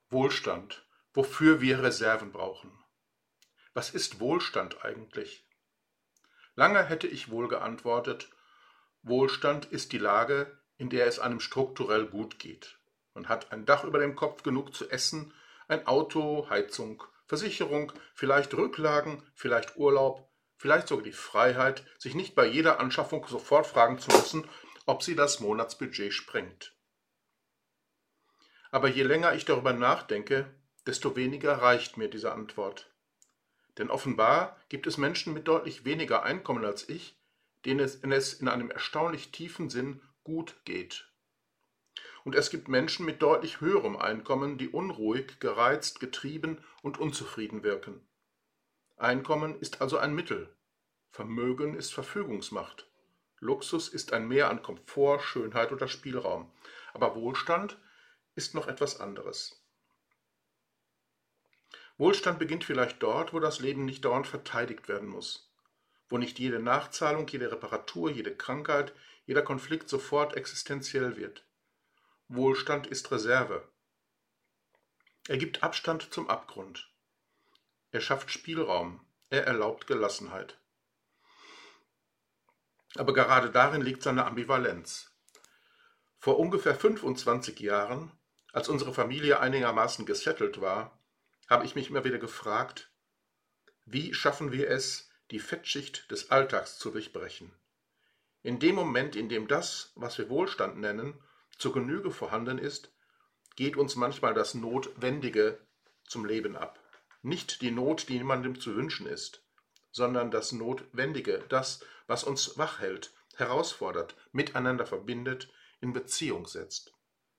Wohlstand, wofür wir Reserven brauchen. Was ist Wohlstand eigentlich? Lange hätte ich wohl geantwortet, Wohlstand ist die Lage, in der es einem strukturell gut geht. Man hat ein Dach über dem Kopf, genug zu essen, ein Auto, Heizung, Versicherung, vielleicht Rücklagen, vielleicht Urlaub, vielleicht sogar die Freiheit, sich nicht bei jeder Anschaffung sofort fragen zu müssen, ob sie das Monatsbudget sprengt. Aber je länger ich darüber nachdenke, desto weniger reicht mir diese Antwort. Denn offenbar gibt es Menschen mit deutlich weniger Einkommen als ich, denen es in einem erstaunlich tiefen Sinn gut geht. Und es gibt Menschen mit deutlich höherem Einkommen, die unruhig, gereizt, getrieben und unzufrieden wirken. Einkommen ist also ein Mittel. Vermögen ist Verfügungsmacht. Luxus ist ein Mehr an Komfort, Schönheit oder Spielraum. Aber Wohlstand ist noch etwas anderes. Wohlstand beginnt vielleicht dort, wo das Leben nicht dauernd verteidigt werden muss, wo nicht jede Nachzahlung, jede Reparatur, jede Krankheit, jeder Konflikt sofort existenziell wird. Wohlstand ist Reserve. Er gibt Abstand zum Abgrund. Er schafft Spielraum. Er erlaubt Gelassenheit. Aber gerade darin liegt seine Ambivalenz. Vor ungefähr 25 Jahren, als unsere Familie einigermaßen gesettelt war, habe ich mich immer wieder gefragt, wie schaffen wir es, die Fettschicht des Alltags zu durchbrechen? In dem Moment, in dem das, was wir Wohlstand nennen, zur Genüge vorhanden ist, geht uns manchmal das Notwendige zum Leben ab. Nicht die Not, die niemandem zu wünschen ist, sondern das Notwendige, das, was uns wach hält, herausfordert, miteinander verbindet, in Beziehung setzt.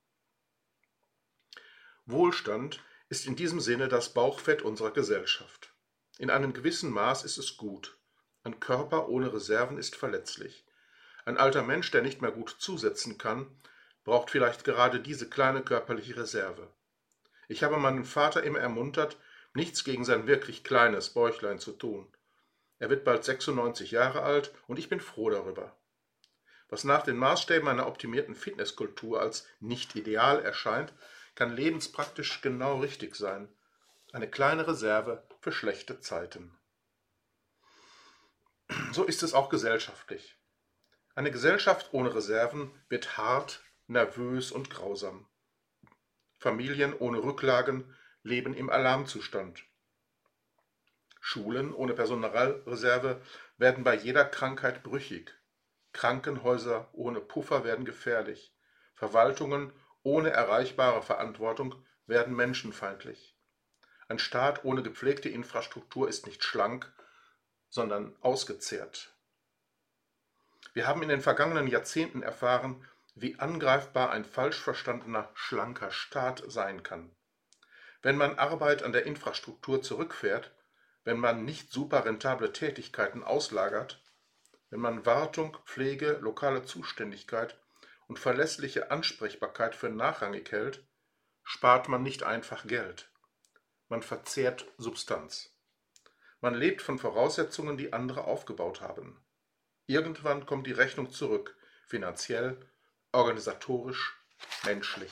Wohlstand ist in diesem Sinne das Bauchfett unserer Gesellschaft. In einem gewissen Maß ist es gut. Ein Körper ohne Reserven ist verletzlich. Ein alter Mensch, der nicht mehr gut zusetzen kann, braucht vielleicht gerade diese kleine körperliche Reserve. Ich habe meinen Vater immer ermuntert, nichts gegen sein wirklich kleines Bäuchlein zu tun. Er wird bald 96 Jahre alt und ich bin froh darüber. Was nach den Maßstäben einer optimierten Fitnesskultur als nicht ideal erscheint, kann lebenspraktisch genau richtig sein. Eine kleine Reserve für schlechte Zeiten. So ist es auch gesellschaftlich. Eine Gesellschaft ohne Reserven wird hart, nervös und grausam. Familien ohne Rücklagen leben im Alarmzustand. Schulen ohne Personalreserve werden bei jeder Krankheit brüchig. Krankenhäuser ohne Puffer werden gefährlich. Verwaltungen ohne erreichbare Verantwortung werden menschenfeindlich. Ein Staat ohne gepflegte Infrastruktur ist nicht schlank, sondern ausgezehrt. Wir haben in den vergangenen Jahrzehnten erfahren, wie angreifbar ein falsch verstandener, schlanker Staat sein kann. Wenn man Arbeit an der Infrastruktur zurückfährt, wenn man nicht super rentable Tätigkeiten auslagert, wenn man Wartung, Pflege, lokale Zuständigkeit und verlässliche Ansprechbarkeit für nachrangig hält, spart man nicht einfach Geld. Man verzehrt Substanz. Man lebt von Voraussetzungen, die andere aufgebaut haben. Irgendwann kommt die Rechnung zurück, finanziell, organisatorisch, menschlich.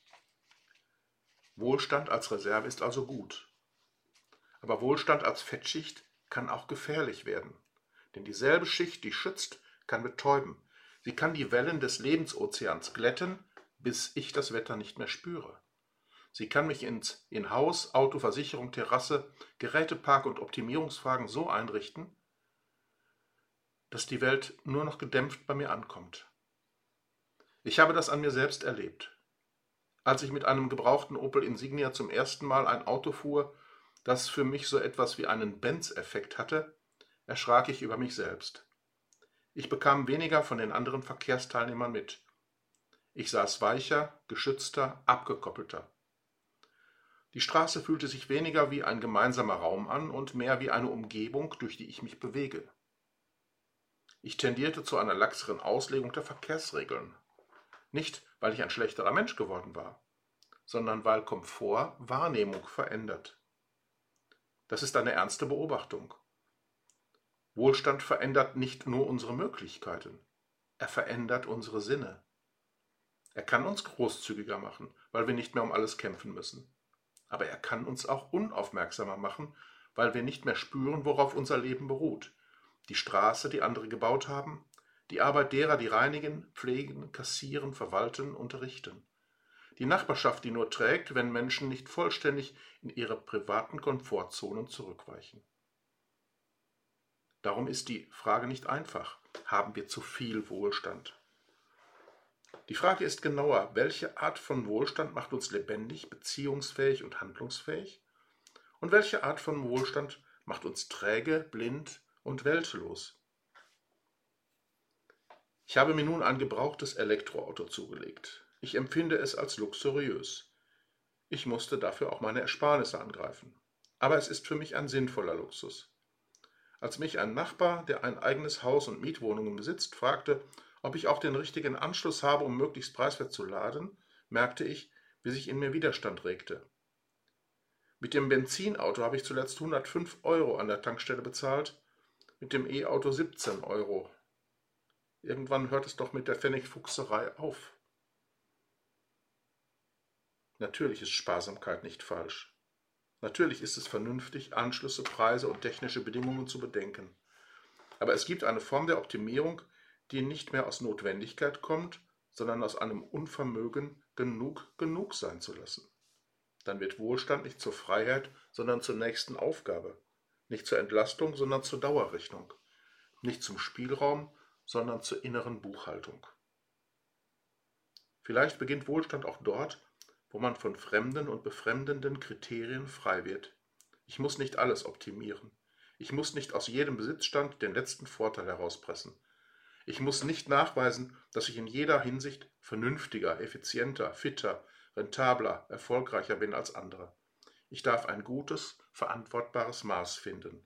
Wohlstand als Reserve ist also gut. Aber Wohlstand als Fettschicht kann auch gefährlich werden. Denn dieselbe Schicht, die schützt, kann betäuben. Sie kann die Wellen des Lebensozeans glätten, bis ich das Wetter nicht mehr spüre. Sie kann mich in Haus, Auto, Versicherung, Terrasse, Gerätepark und Optimierungsfragen so einrichten, dass die Welt nur noch gedämpft bei mir ankommt. Ich habe das an mir selbst erlebt. Als ich mit einem gebrauchten Opel Insignia zum ersten Mal ein Auto fuhr, das für mich so etwas wie einen Benz-Effekt hatte, erschrak ich über mich selbst. Ich bekam weniger von den anderen Verkehrsteilnehmern mit. Ich saß weicher, geschützter, abgekoppelter. Die Straße fühlte sich weniger wie ein gemeinsamer Raum an und mehr wie eine Umgebung, durch die ich mich bewege. Ich tendierte zu einer laxeren Auslegung der Verkehrsregeln. Nicht, weil ich ein schlechterer Mensch geworden war, sondern weil Komfort Wahrnehmung verändert. Das ist eine ernste Beobachtung. Wohlstand verändert nicht nur unsere Möglichkeiten, er verändert unsere Sinne. Er kann uns großzügiger machen, weil wir nicht mehr um alles kämpfen müssen. aber er kann uns auch unaufmerksamer machen, weil wir nicht mehr spüren, worauf unser Leben beruht. Die Straße, die andere gebaut haben, die Arbeit derer, die reinigen, pflegen, kassieren, verwalten, unterrichten. Die Nachbarschaft, die nur trägt, wenn Menschen nicht vollständig in ihre privaten Komfortzonen zurückweichen. Darum ist die Frage nicht einfach. Haben wir zu viel Wohlstand? Die Frage ist genauer, welche Art von Wohlstand macht uns lebendig, beziehungsfähig und handlungsfähig? Und welche Art von Wohlstand macht uns träge, blind und weltlos? Ich habe mir nun ein gebrauchtes Elektroauto zugelegt. Ich empfinde es als luxuriös. Ich musste dafür auch meine Ersparnisse angreifen. Aber es ist für mich ein sinnvoller Luxus. Als mich ein Nachbar, der ein eigenes Haus und Mietwohnungen besitzt, fragte, ob ich auch den richtigen Anschluss habe, um möglichst preiswert zu laden, merkte ich, wie sich in mir Widerstand regte. Mit dem Benzinauto habe ich zuletzt 105 € an der Tankstelle bezahlt, mit dem E-Auto 17 €. Irgendwann hört es doch mit der Pfennigfuchserei auf. Natürlich ist Sparsamkeit nicht falsch. Natürlich ist es vernünftig, Anschlüsse, Preise und technische Bedingungen zu bedenken. Aber es gibt eine Form der Optimierung, die nicht mehr aus Notwendigkeit kommt, sondern aus einem Unvermögen, genug sein zu lassen. Dann wird Wohlstand nicht zur Freiheit, sondern zur nächsten Aufgabe. Nicht zur Entlastung, sondern zur Dauerrechnung. Nicht zum Spielraum, sondern zur inneren Buchhaltung. Vielleicht beginnt Wohlstand auch dort, wo man von fremden und befremdenden Kriterien frei wird. Ich muss nicht alles optimieren. Ich muss nicht aus jedem Besitzstand den letzten Vorteil herauspressen. Ich muss nicht nachweisen, dass ich in jeder Hinsicht vernünftiger, effizienter, fitter, rentabler, erfolgreicher bin als andere. Ich darf ein gutes, verantwortbares Maß finden.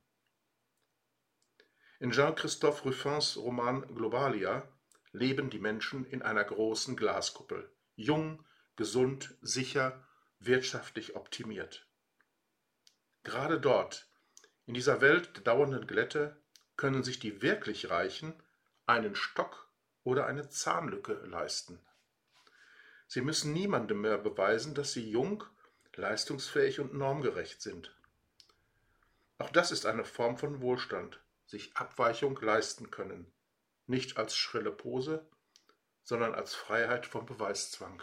In Jean-Christophe Ruffins Roman Globalia leben die Menschen in einer großen Glaskuppel, jung, gesund, sicher, wirtschaftlich optimiert. Gerade dort, in dieser Welt der dauernden Glätte, können sich die wirklich Reichen einen Stock oder eine Zahnlücke leisten. Sie müssen niemandem mehr beweisen, dass sie jung, leistungsfähig und normgerecht sind. Auch das ist eine Form von Wohlstand, sich Abweichung leisten können, nicht als schrille Pose, sondern als Freiheit vom Beweiszwang.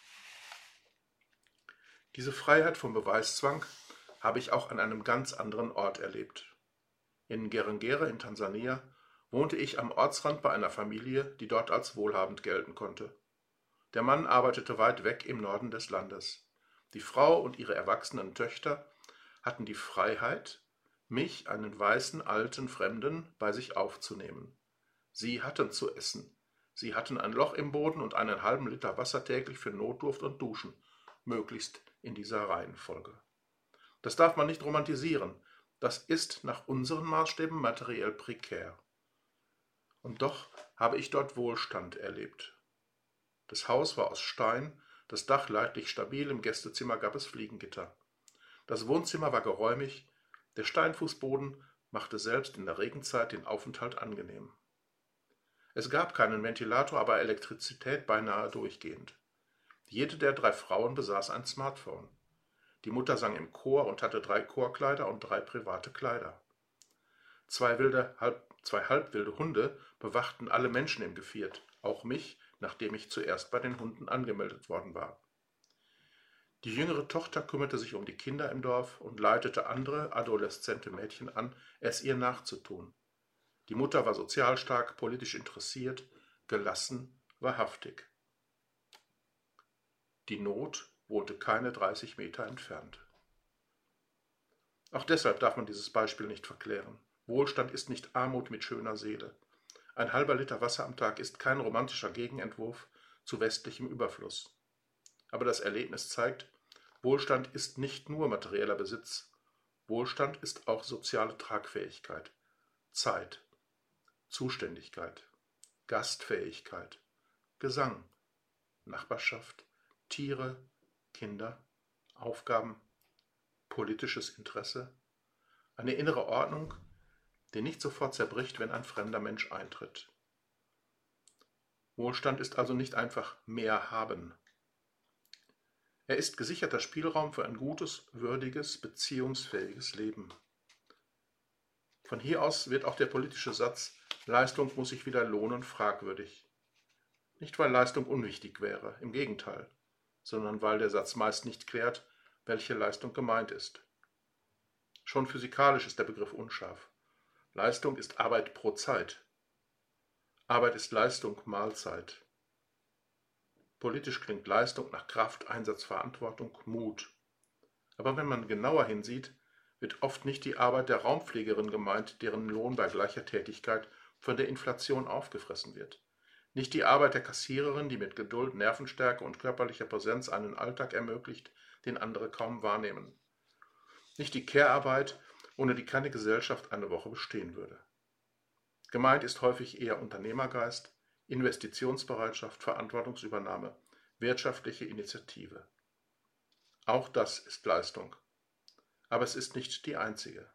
Diese Freiheit vom Beweiszwang habe ich auch an einem ganz anderen Ort erlebt. In Ngerengere in Tansania wohnte ich am Ortsrand bei einer Familie, die dort als wohlhabend gelten konnte. Der Mann arbeitete weit weg im Norden des Landes. Die Frau und ihre erwachsenen Töchter hatten die Freiheit, mich, einen weißen, alten Fremden, bei sich aufzunehmen. Sie hatten zu essen. Sie hatten ein Loch im Boden und einen halben Liter Wasser täglich für Notdurft und Duschen, möglichst in dieser Reihenfolge. Das darf man nicht romantisieren. Das ist nach unseren Maßstäben materiell prekär. Und doch habe ich dort Wohlstand erlebt. Das Haus war aus Stein, das Dach leidlich stabil, im Gästezimmer gab es Fliegengitter. Das Wohnzimmer war geräumig, der Steinfußboden machte selbst in der Regenzeit den Aufenthalt angenehm. Es gab keinen Ventilator, aber Elektrizität beinahe durchgehend. Jede der 3 Frauen besaß ein Smartphone. Die Mutter sang im Chor und hatte 3 Chorkleider und 3 private Kleider. 2 halbwilde Hunde bewachten alle Menschen im Geviert, auch mich, nachdem ich zuerst bei den Hunden angemeldet worden war. Die jüngere Tochter kümmerte sich um die Kinder im Dorf und leitete andere adoleszente Mädchen an, es ihr nachzutun. Die Mutter war sozial stark, politisch interessiert, gelassen, wahrhaftig. Die Not wohnte keine 30 Meter entfernt. Auch deshalb darf man dieses Beispiel nicht verklären. Wohlstand ist nicht Armut mit schöner Seele. Ein halber Liter Wasser am Tag ist kein romantischer Gegenentwurf zu westlichem Überfluss. Aber das Erlebnis zeigt, Wohlstand ist nicht nur materieller Besitz. Wohlstand ist auch soziale Tragfähigkeit, Zeit, Zuständigkeit, Gastfähigkeit, Gesang, Nachbarschaft, Tiere, Kinder, Aufgaben, politisches Interesse, eine innere Ordnung, die nicht sofort zerbricht, wenn ein fremder Mensch eintritt. Wohlstand ist also nicht einfach mehr haben. Er ist gesicherter Spielraum für ein gutes, würdiges, beziehungsfähiges Leben. Von hier aus wird auch der politische Satz „Leistung muss sich wieder lohnen“ fragwürdig. Nicht, weil Leistung unwichtig wäre, im Gegenteil, sondern weil der Satz meist nicht klärt, welche Leistung gemeint ist. Schon physikalisch ist der Begriff unscharf. Leistung ist Arbeit pro Zeit. Arbeit ist Leistung mal Zeit. Politisch klingt Leistung nach Kraft, Einsatz, Verantwortung, Mut. Aber wenn man genauer hinsieht, wird oft nicht die Arbeit der Raumpflegerin gemeint, deren Lohn bei gleicher Tätigkeit von der Inflation aufgefressen wird. Nicht die Arbeit der Kassiererin, die mit Geduld, Nervenstärke und körperlicher Präsenz einen Alltag ermöglicht, den andere kaum wahrnehmen. Nicht die Care-Arbeit, ohne die keine Gesellschaft eine Woche bestehen würde. Gemeint ist häufig eher Unternehmergeist, Investitionsbereitschaft, Verantwortungsübernahme, wirtschaftliche Initiative. Auch das ist Leistung. Aber es ist nicht die einzige.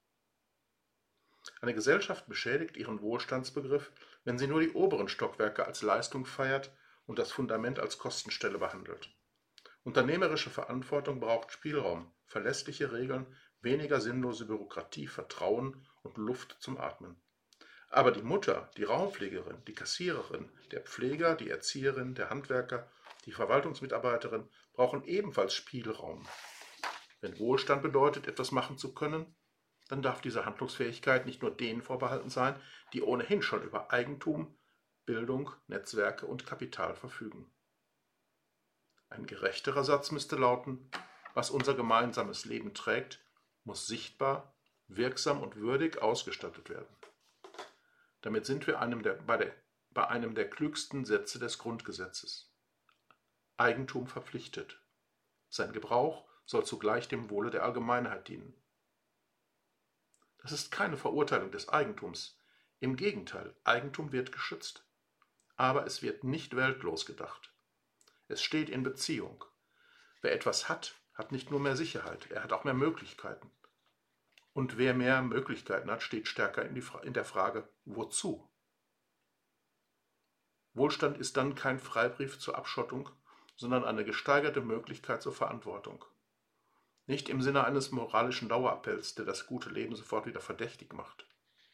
Eine Gesellschaft beschädigt ihren Wohlstandsbegriff, wenn sie nur die oberen Stockwerke als Leistung feiert und das Fundament als Kostenstelle behandelt. Unternehmerische Verantwortung braucht Spielraum, verlässliche Regeln, weniger sinnlose Bürokratie, Vertrauen und Luft zum Atmen. Aber die Mutter, die Raumpflegerin, die Kassiererin, der Pfleger, die Erzieherin, der Handwerker, die Verwaltungsmitarbeiterin brauchen ebenfalls Spielraum. Wenn Wohlstand bedeutet, etwas machen zu können, dann darf diese Handlungsfähigkeit nicht nur denen vorbehalten sein, die ohnehin schon über Eigentum, Bildung, Netzwerke und Kapital verfügen. Ein gerechterer Satz müsste lauten: Was unser gemeinsames Leben trägt, muss sichtbar, wirksam und würdig ausgestattet werden. Damit sind wir bei einem der klügsten Sätze des Grundgesetzes. Eigentum verpflichtet. Sein Gebrauch soll zugleich dem Wohle der Allgemeinheit dienen. Das ist keine Verurteilung des Eigentums. Im Gegenteil, Eigentum wird geschützt. Aber es wird nicht weltlos gedacht. Es steht in Beziehung. Wer etwas hat, hat nicht nur mehr Sicherheit, er hat auch mehr Möglichkeiten. Und wer mehr Möglichkeiten hat, steht stärker in der Frage, wozu? Wohlstand ist dann kein Freibrief zur Abschottung, sondern eine gesteigerte Möglichkeit zur Verantwortung. Nicht im Sinne eines moralischen Dauerappells, der das gute Leben sofort wieder verdächtig macht,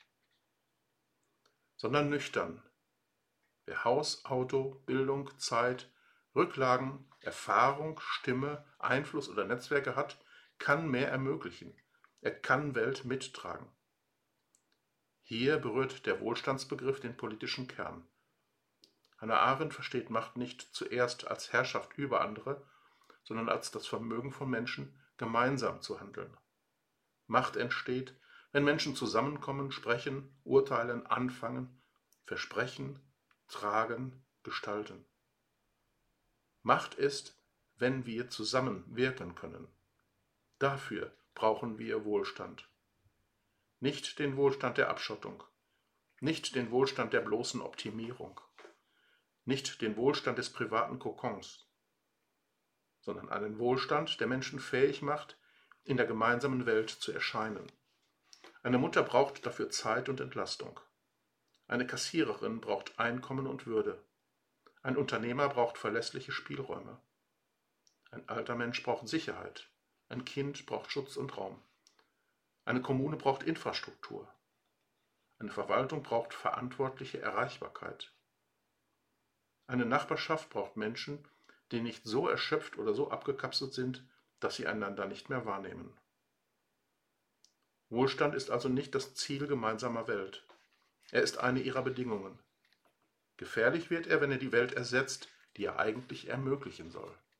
sondern nüchtern. Wer Haus, Auto, Bildung, Zeit, Rücklagen, Erfahrung, Stimme, Einfluss oder Netzwerke hat, kann mehr ermöglichen. Er kann Welt mittragen. Hier berührt der Wohlstandsbegriff den politischen Kern. Hannah Arendt versteht Macht nicht zuerst als Herrschaft über andere, sondern als das Vermögen von Menschen, gemeinsam zu handeln. Macht entsteht, wenn Menschen zusammenkommen, sprechen, urteilen, anfangen, versprechen, tragen, gestalten. Macht ist, wenn wir zusammen wirken können. Dafür brauchen wir Wohlstand. Nicht den Wohlstand der Abschottung, nicht den Wohlstand der bloßen Optimierung, nicht den Wohlstand des privaten Kokons, sondern einen Wohlstand, der Menschen fähig macht, in der gemeinsamen Welt zu erscheinen. Eine Mutter braucht dafür Zeit und Entlastung. Eine Kassiererin braucht Einkommen und Würde. Ein Unternehmer braucht verlässliche Spielräume. Ein alter Mensch braucht Sicherheit. Ein Kind braucht Schutz und Raum. Eine Kommune braucht Infrastruktur. Eine Verwaltung braucht verantwortliche Erreichbarkeit. Eine Nachbarschaft braucht Menschen, die nicht so erschöpft oder so abgekapselt sind, dass sie einander nicht mehr wahrnehmen. Wohlstand ist also nicht das Ziel gemeinsamer Welt. Er ist eine ihrer Bedingungen. Gefährlich wird er, wenn er die Welt ersetzt, die er eigentlich ermöglichen soll.